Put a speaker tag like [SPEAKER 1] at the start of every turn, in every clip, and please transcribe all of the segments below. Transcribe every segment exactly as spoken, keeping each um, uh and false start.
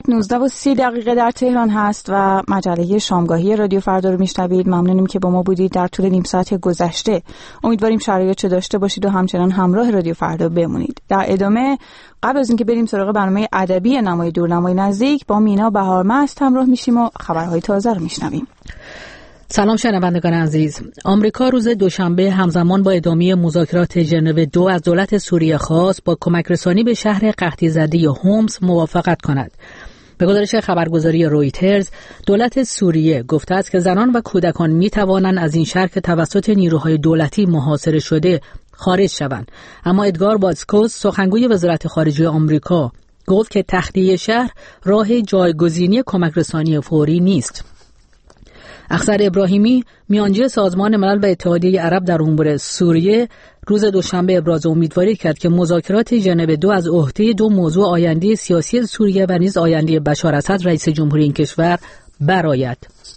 [SPEAKER 1] نوزده و سی دقیقه در تهران هست و مجله شامگاهی رادیو فردا رو میشنوید. ممنونیم که با ما بودید در طول نیم ساعت گذشته. امیدواریم شرایط چه داشته باشید و همچنان همراه رادیو فردا بمونید. در ادامه قبل از اینکه بریم سراغ برنامه ادبی نمای دور نمای نزدیک، با مینا بهارمست همراه میشیم و خبرهای تازه رو میشنویم.
[SPEAKER 2] سلام شنوندگان عزیز. آمریکا روز دوشنبه همزمان با ادامه مذاکرات ژنو دو از دولت سوریه خواست با کمک رسانی به شهر قحطی زده هومس موافقت کند. به گزارش خبرگزاری رویترز، دولت سوریه گفته است که زنان و کودکان می توانند از این شهر که توسط نیروهای دولتی محاصره شده خارج شوند. اما ادگار باسکوس، سخنگوی وزارت خارجه آمریکا، گفت که تخلیه شهر راه جایگزینی کمک رسانی فوری نیست. اخضر ابراهیمی، میانجی سازمان ملل و اتحادیه عرب در امور سوریه، روز دوشنبه ابراز امیدواری کرد که مذاکرات ژنو دو از عهده دو موضوع آینده سیاسی سوریه و نیز آینده بشار اسد رئیس جمهوری این کشور برآید.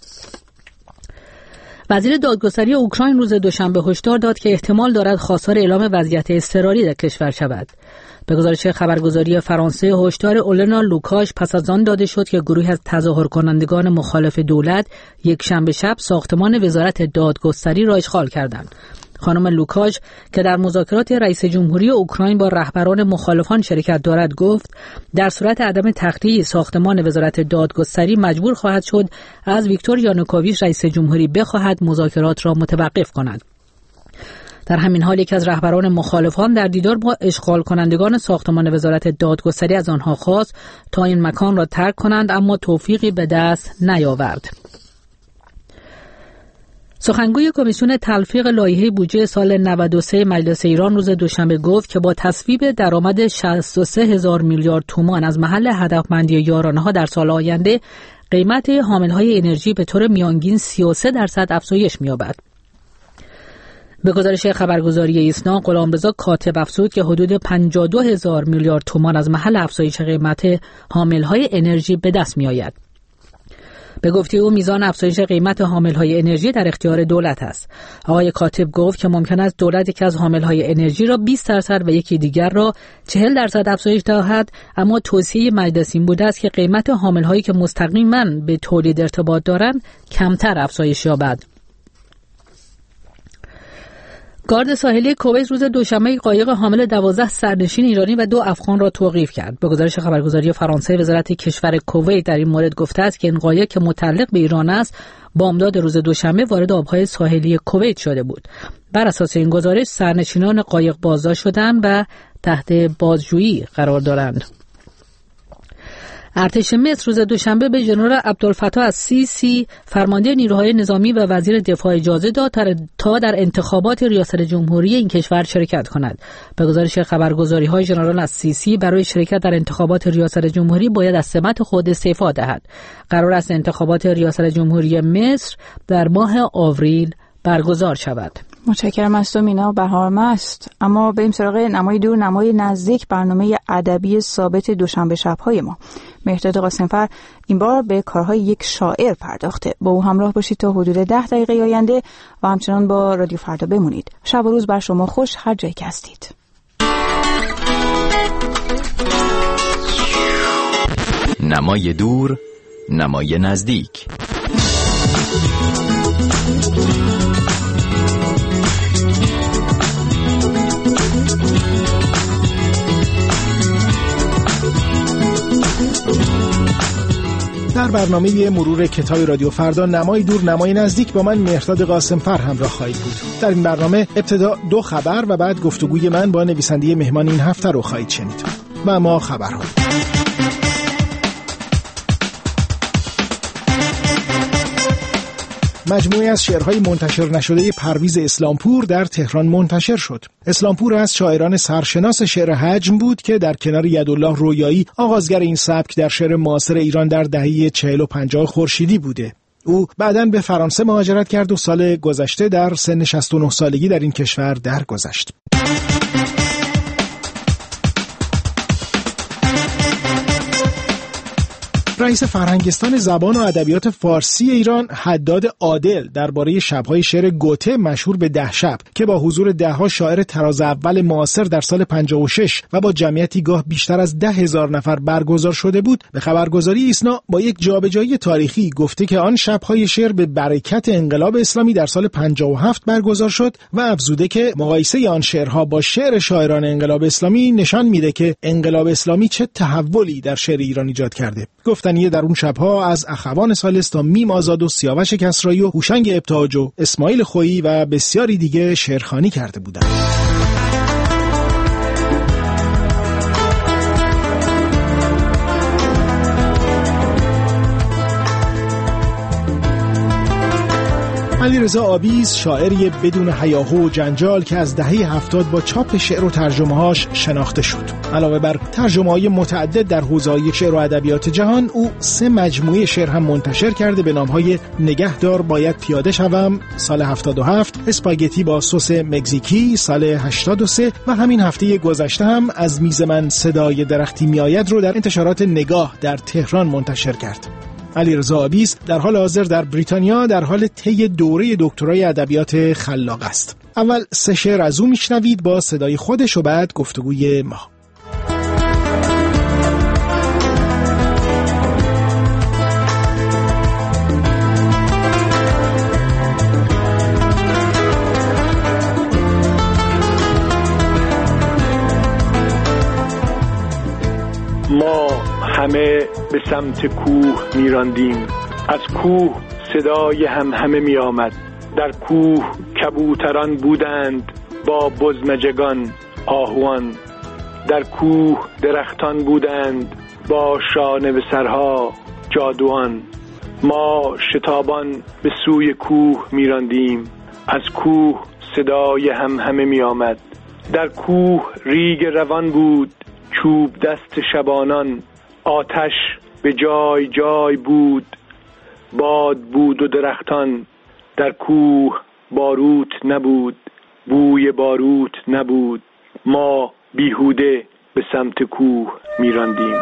[SPEAKER 2] وزیر دادگستری اوکراین روز دوشنبه هشدار داد که احتمال دارد خواستار اعلام وضعیت اضطراری در کشور شود. به گزارش خبرگزاری فرانسه، هشدار اولنا لوکاش پس از آن داده شد که گروهی از تظاهر کنندگان مخالف دولت یک شنبه شب ساختمان وزارت دادگستری را اشغال کردند. خانم لوکاش که در مذاکرات رئیس جمهوری اوکراین با رهبران مخالفان شرکت دارد، گفت در صورت عدم تخلیه ساختمان وزارت دادگستری مجبور خواهد شد از ویکتور یانوکوویچ رئیس جمهوری بخواهد مذاکرات را متوقف کند. در همین حال یکی از رهبران مخالفان در دیدار با اشغال کنندگان ساختمان وزارت دادگستری از آنها خواست تا این مکان را ترک کنند، اما توفیقی به دست نیاورد. سخنگوی کمیسیون تلفیق لایحه بودجه سال نود و سه مجلس ایران روز دوشنبه گفت که با تصویب درآمد شصت و سه هزار میلیارد تومان از محل هدفمندی یارانه‌ها در سال آینده، قیمت حاملهای انرژی به طور میانگین سی و سه درصد افزایش می‌یابد. به گزارش خبرگزاری ایسنا، غلامرضا کاتب افزود که حدود پنجاه و دو هزار میلیارد تومان از محل افزایش قیمت حاملهای انرژی به دست می‌آید. به گفته او میزان افزایش قیمت حاملهای انرژی در اختیار دولت است. آقای کاتب گفت که ممکن است دولت یکی از حاملهای انرژی را بیست درصد و یکی دیگر را چهل درصد افزایش دهد، اما توصیه مجلس این بوده است که قیمت حاملهایی که مستقیما به تولید ارتباط دارند کمتر افزایش یابد. گارد ساحلی کویت روز دوشنبه قایق حامل دوازده سرنشین ایرانی و دو افغان را توقیف کرد. به گزارش خبرگزاری فرانسه، وزارت کشور کویت در این مورد گفته است که این قایق که متعلق به ایران است، بامداد روز دوشنبه وارد آبهای ساحلی کویت شده بود. بر اساس این گزارش سرنشینان قایق بازداشت شدند و تحت بازجویی قرار دارند. ارتش مصر روز دوشنبه به ژنرال عبدالفتاح السیسی، فرمانده نیروهای نظامی و وزیر دفاع، اجازه داد تا در انتخابات ریاست جمهوری این کشور شرکت کند. به گزارش خبرگزاری‌های ژنرال السیسی برای شرکت در انتخابات ریاست جمهوری باید از سمت خود استعفا دهد. قرار است انتخابات ریاست جمهوری مصر در ماه آوریل برگزار شود.
[SPEAKER 1] متشکرم از تو مینا بهارمست. اما بریم سراغ نمای دور نمای نزدیک، برنامه ادبی ثابت دوشنبه شب‌های ما. مهرداد قاسمفر این بار به کارهای یک شاعر پرداخته. با او همراه باشید تا حدود ده دقیقه آینده و همچنان با رادیو فردا بمونید. شب و روز بر شما خوش هر جایی که هستید.
[SPEAKER 3] نمای دور نمای نزدیک.
[SPEAKER 4] در برنامه مرور کتاب رادیو فردا نمای دور نمای نزدیک با من مهرداد قاسمفر همراه خواهید بود. در این برنامه ابتدا دو خبر و بعد گفتگوی من با نویسنده مهمان این هفته رو خواهید شنید. و ما خبرها. مجموعه از شعرهای منتشر نشده پرویز اسلامپور در تهران منتشر شد. اسلامپور از شاعران سرشناس شعر حجم بود که در کنار یدالله رویایی آغازگر این سبک در شعر معاصر ایران در دهه چهل و پنجاه خورشیدی بوده. او بعداً به فرانسه مهاجرت کرد و سال گذشته در سن شصت و نه سالگی در این کشور درگذشت. رئیس فرهنگستان زبان و ادبیات فارسی ایران حداد عادل درباره شب‌های شعر گوته مشهور به ده شب که با حضور ده‌ها شاعر تراز اول معاصر در سال پنجاه و شش و با جمعیتی گاه بیشتر از ده هزار نفر برگزار شده بود، به خبرگزاری ایسنا با یک جابجایی تاریخی گفته که آن شب‌های شعر به برکت انقلاب اسلامی در سال پنجاه و هفت برگزار شد و افزوده که مقایسه آن شعرها با شعر شاعران انقلاب اسلامی نشان میده که انقلاب اسلامی چه تحولی در شعر ایران ایجاد کرده. گفتنیه در اون شب‌ها از اخوان سالس تا میم آزاد و سیاوش کسرایی و هوشنگ ابتهاج و اسماعیل خویی و بسیاری دیگه شعرخوانی کرده بودند. علیرضا آبیز شاعری بدون هیاهو و جنجال که از دهه هفتاد با چاپ شعر و ترجمه‌هاش شناخته شد. علاوه بر ترجمه‌های متعدد در حوزه‌های شعر و ادبیات جهان، او سه مجموعه شعر هم منتشر کرده به نام‌های نگهدار باید پیاده شوم سال هفتاد و هفت، اسپاگتی با سس مکزیکی سال هشتاد و سه و همین هفته گذشته هم از میز من صدای درختی میآید رو در انتشارات نگاه در تهران منتشر کرد. علیرضا آبیز در حال حاضر در بریتانیا در حال طی دوره دکترای ادبیات خلاق است. اول سه شعر از او میشنوید با صدای خودش و بعد گفتگوی ما.
[SPEAKER 5] ما همه به سمت کوه میراندیم، از کوه صدای هم همه می آمد. در کوه کبوتران بودند با بزمجگان آهوان، در کوه درختان بودند با شانه به سرها جادوان. ما شتابان به سوی کوه میراندیم، از کوه صدای هم همه می آمد. در کوه ریگ روان بود چوب دست شبانان، آتش به جای جای بود باد بود و درختان. در کوه باروت نبود بوی باروت نبود، ما بیهوده به سمت کوه میراندیم.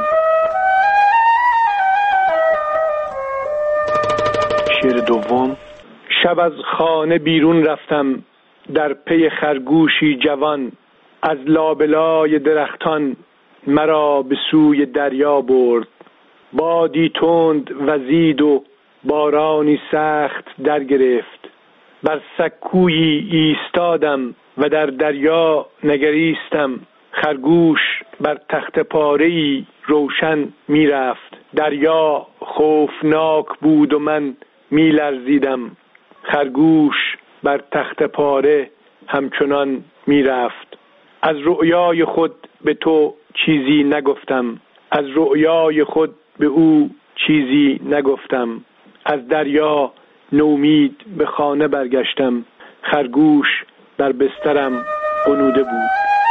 [SPEAKER 5] شعر دوم. شب از خانه بیرون رفتم در پی خرگوشی جوان، از لابلای درختان مرا به سوی دریا برد. بادی تند وزید و بارانی سخت در گرفت. بر سکویی ایستادم و در دریا نگریستم. خرگوش بر تخت پاره‌ای روشن می رفت. دریا خوفناک بود و من می لرزیدم. خرگوش بر تخت پاره همچنان می رفت. از رؤیای خود به تو چیزی نگفتم، از رؤیای خود به او چیزی نگفتم. از دریا نومید به خانه برگشتم. خرگوش بر بسترم غنوده بود.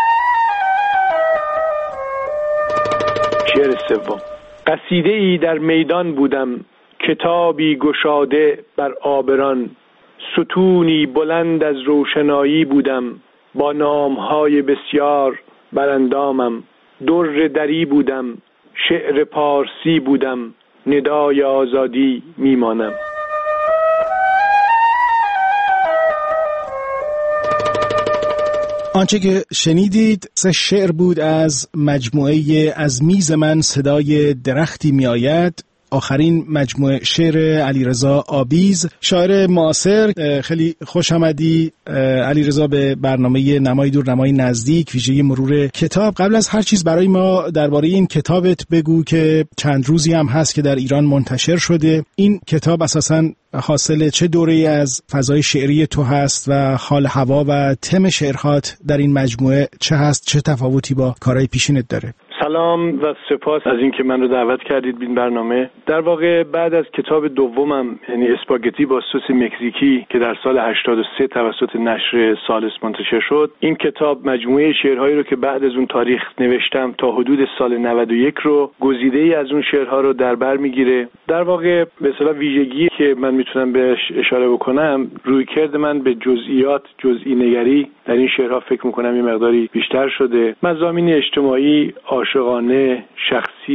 [SPEAKER 5] شعر سوم. قصیده ای در میدان بودم، کتابی گشاده بر آبران. ستونی بلند از روشنایی بودم، با نامهای بسیار بر اندامم. در دری بودم، شعر پارسی بودم، ندای آزادی میمانم.
[SPEAKER 4] آنچه که شنیدید سه شعر بود از مجموعه از میز من صدای درختی میآید، آخرین مجموعه شعر علیرضا آبیز، شاعر معاصر. خیلی خوش آمدی علیرضا به برنامه نمای دور نمای نزدیک ویژه مرور کتاب. قبل از هر چیز برای ما درباره این کتابت بگو که چند روزی هم هست که در ایران منتشر شده. این کتاب اساساً حاصل چه دوره‌ای از فضای شعری تو هست و حال هوا و تم شعرهات در این مجموعه چه هست؟ چه تفاوتی با کارهای پیشینت داره؟
[SPEAKER 5] سلام و سپاس از اینکه من رو دعوت کردید به این برنامه. در واقع بعد از کتاب دومم یعنی اسپاگتی با سس مکزیکی که در سال هشتاد و سه توسط نشر سالس منتشر شد، این کتاب مجموعه شعرهایی رو که بعد از اون تاریخ نوشتم تا حدود سال نود و یک رو گزیده‌ای از اون شعرها رو در بر میگیره. در واقع به اصطلاح ویژگی که من میتونم بهش اشاره بکنم، رویکرد من به جزئیات، جزئی نگری در این شعرها فکر میکنم یه مقداری بیشتر شده. مضامین اجتماعی، عاشقانه، شخصی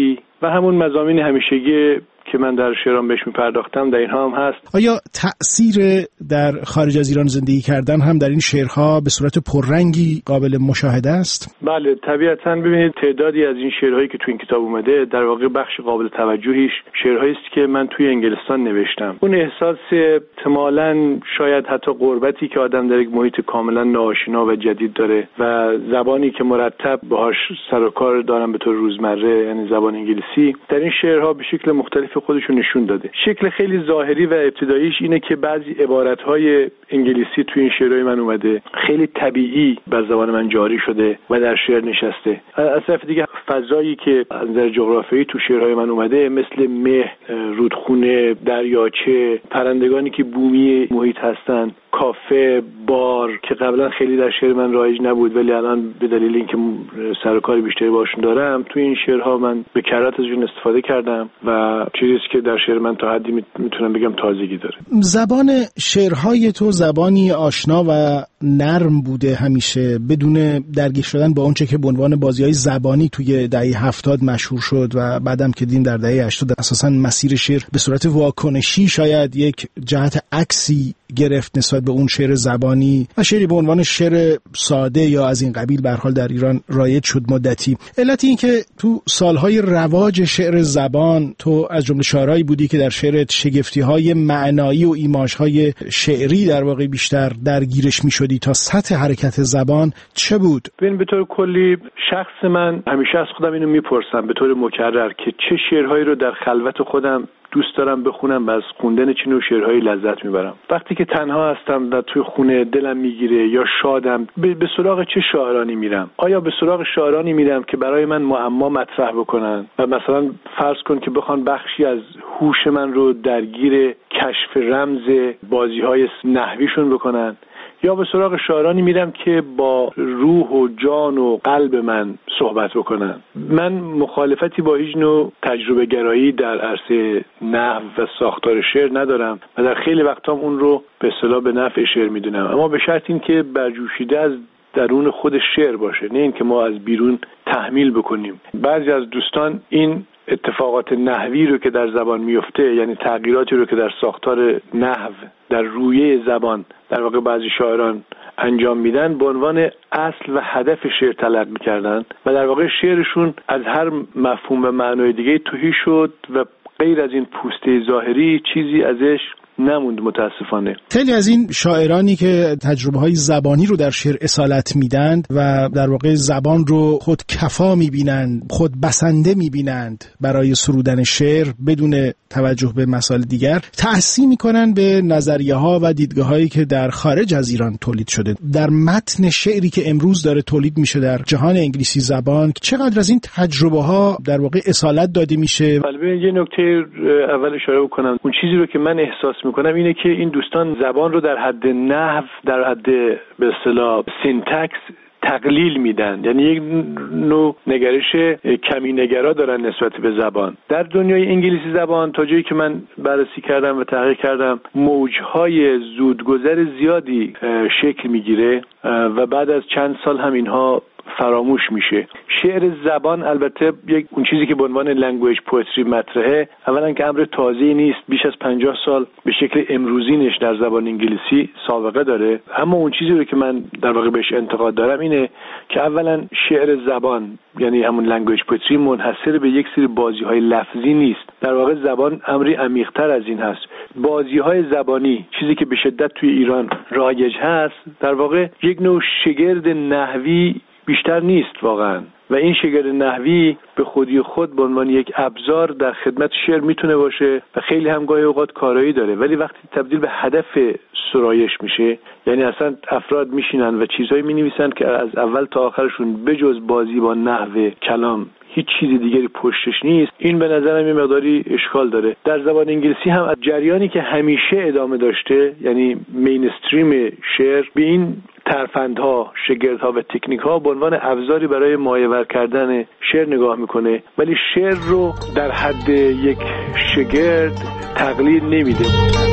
[SPEAKER 5] و همون مضامین همیشگی که من در شعرام بهش میپرداختم در اینها هم هست.
[SPEAKER 4] آیا تأثیر در خارج از ایران زندگی کردن هم در این شعرها به صورت پررنگی قابل مشاهده است؟
[SPEAKER 5] بله طبیعتاً. ببینید تعدادی از این شعرهایی که تو این کتاب اومده در واقع بخش قابل توجهیش شعرهایی است که من توی انگلستان نوشتم. اون احساس احتمالاً شاید حتی غربتی که آدم در یک محیط کاملا ناآشنا و جدید داره و زبانی که مرتب باهاش سر و کار دارم به طور روزمره، یعنی زبان انگلیسی، در این شعرها به شکل مختلف خودشو نشون داده. شکل خیلی ظاهری و ابتداییش اینه که بعضی عبارت‌های انگلیسی توی این شعرهای من اومده خیلی طبیعی بر زبان من جاری شده و در شعر نشسته. از طرف دیگه فضایی که از نظر جغرافیایی تو شعرهای من اومده مثل مه، رودخونه، دریاچه، پرندگانی که بومی محیط هستن، کافه، بار که قبلا خیلی در شعر من رایج نبود ولی الان به دلیل اینکه سر و کار بیشتری باشون دارم توی این شعرها من به کرات ازشون استفاده کردم و چیزی که در شعر من تا حدی میتونم بگم تازگی داره.
[SPEAKER 4] زبان شعرهای تو زبانی آشنا و نرم بوده همیشه، بدون درگیر شدن با اونچه که به عنوان بازی‌های زبانی توی دهه هفتاد مشهور شد و بعدم که دیم در دهه هشتاد اساساً مسیر شعر به صورت واکنشی شاید یک جهت عکسی گرفت نسبت به اون شعر زبانی و شعری به عنوان شعر ساده یا از این قبیل به هر حال در ایران رایج شد مدتی. علت این که تو سالهای رواج شعر زبان تو از جمله شاعرایی بودی که در شعرت شگفتی‌های معنایی و ایماژهای شعری در واقع بیشتر درگیرش می‌شدی تا سطح حرکت زبان چه بود؟
[SPEAKER 5] ببین به طور کلی شخص من همیشه از خودم اینو میپرسم به طور مکرر که چه شعرهایی رو در خلوت خودم دوست دارم بخونم و از خوندن چه نوع شعرهایی لذت میبرم. وقتی که تنها هستم و توی خونه دلم میگیره یا شادم به سراغ چه شاعرانی میرم؟ آیا به سراغ شاعرانی میرم که برای من معما مطرح بکنن و مثلا فرض کن که بخوان بخشی از هوش من رو درگیر کشف رمز بازی‌های نحویشون بکنن، یا به سراغ شاعرانی میرم که با روح و جان و قلب من صحبت بکنن. من مخالفتی با هیچ نوع تجربه گرایی در عرصه نحو و ساختار شعر ندارم و در خیلی وقتا اون رو به اصطلاح به نفع شعر میدونم، اما به شرط این که برجوشیده از درون خود شعر باشه، نه این که ما از بیرون تحمیل بکنیم. بعضی از دوستان این اتفاقات نحوی رو که در زبان میفته، یعنی تغییراتی رو که در ساختار نحو در رویه زبان در واقع بعضی شاعران انجام میدن، به عنوان اصل و هدف شعر تلقی می‌کردن و در واقع شعرشون از هر مفهوم و معنای دیگه توهی شد و غیر از این پوسته ظاهری چیزی ازش نموند متاسفانه.
[SPEAKER 4] خیلی از این شاعرانی که تجربه های زبانی رو در شعر اصالت میدند و در واقع زبان رو خود کفا میبینند، خود بسنده میبینند برای سرودن شعر بدون توجه به مسائل دیگر، تحسین میکنن به نظریه ها و دیدگاه هایی که در خارج از ایران تولید شده. در متن شعری که امروز داره تولید میشه در جهان انگلیسی زبان، چقدر از این تجربه ها در واقع اصالت داده میشه؟
[SPEAKER 5] البته یه نکته اول اشاره بکنم، اون چیزی رو که من احساس میکنم اینه که این دوستان زبان رو در حد نحو، در حد به اصطلاح سینتکس تقلیل میدن، یعنی یک نوع نگرش کمی نگرا دارن نسبت به زبان. در دنیای انگلیسی زبان تا جایی که من بررسی کردم و تحقیق کردم، موجهای زودگذر زیادی شکل میگیره و بعد از چند سال هم اینها فراموش میشه. شعر زبان البته یک اون چیزی که به عنوان لنگویج پوئتری مطرحه، اولا که امر تازه‌ای نیست، بیش از پنجاه سال به شکل امروزینش در زبان انگلیسی سابقه داره. اما اون چیزی رو که من در واقع بهش انتقاد دارم اینه که اولا شعر زبان، یعنی همون لنگویج پوئتری، منحصر به یک سری بازی‌های لفظی نیست. در واقع زبان امری عمیق‌تر از این هست. بازی‌های زبانی، چیزی که به شدت توی ایران رایج هست، در واقع یک نوع شگرد نحوی بیشتر نیست واقعا، و این شگرد نحوی به خودی خود به عنوان یک ابزار در خدمت شعر میتونه باشه و خیلی هم گاهی اوقات کارایی داره، ولی وقتی تبدیل به هدف سرایش میشه، یعنی اصلا افراد میشینن و چیزایی مینویسن که از اول تا آخرشون بجز بازی با نحو کلام هیچ چیز دیگری پشتش نیست، این به نظرم یه مقداری اشکال داره. در زبان انگلیسی هم از جریانی که همیشه ادامه داشته، یعنی مینستریم شعر، به این ترفندها، شگردها و تکنیکها به عنوان ابزاری برای مایه‌ور کردن شعر نگاه میکنه، ولی شعر رو در حد یک شگرد تقلیل نمیده.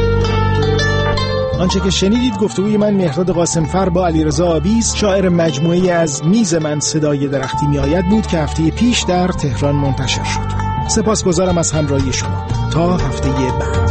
[SPEAKER 4] آنچه که شنیدید گفتگوی من مهرداد قاسمفر با علیرضا آویز، شاعر مجموعه از میز من صدای درختی میآید بود که هفته پیش در تهران منتشر شد. سپاسگزارم از همراهی شما. تا هفته بعد.